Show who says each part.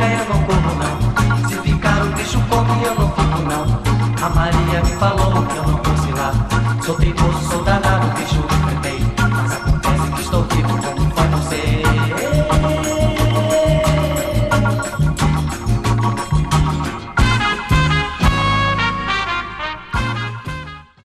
Speaker 1: pega eu não corro não. Se ficar o bicho come eu não fico não. A Maria me falou que eu não